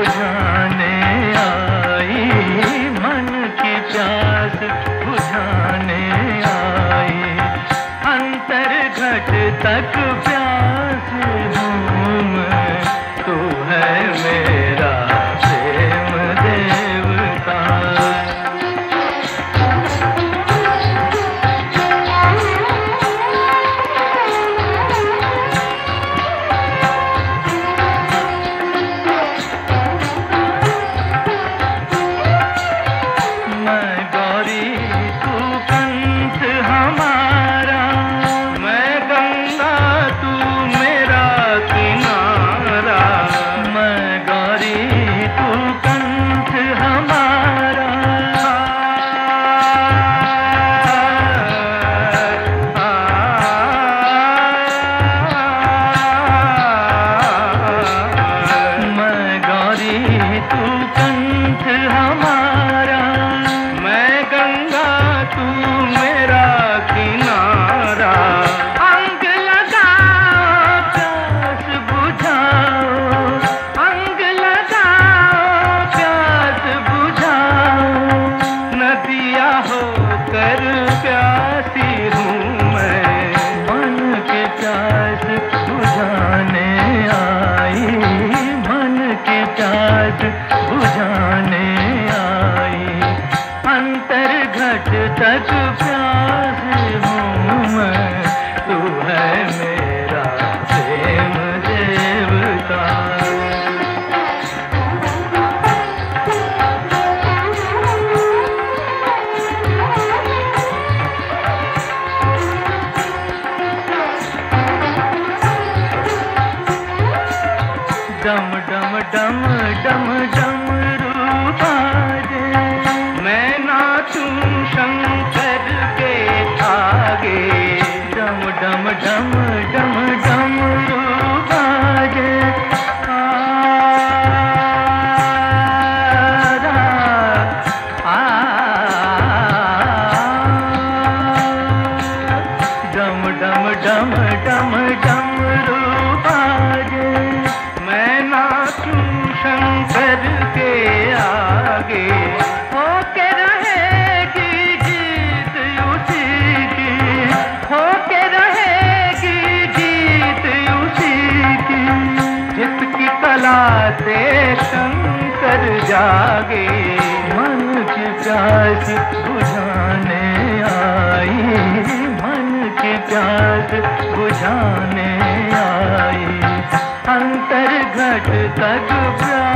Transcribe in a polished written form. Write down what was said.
बुझाने आई, मन की प्यास बुझाने आई। अंतर घट तक प्यास हूँ मैं, तू है मेरा प्रेम देवता। बुझाने आई, अंतर घट तक प्यास हूँ मैं, तू है मेरा प्रेम देवता। डम डम डम डम डम बाजे, मैं नाचूं शंकर के आगे। डम डम डम डम डम बाजे, डम डम डम डम डम बाजे, मैं नाचूं शंकर के आगे। होके रहेगी जीत उसी की, होके रहेगी जीत उसी की, जिसकी कला से शंकर जागे। मन की प्यास बुझाने आई, मन की प्यास बुझाने आई, अंतर घट तक प्यास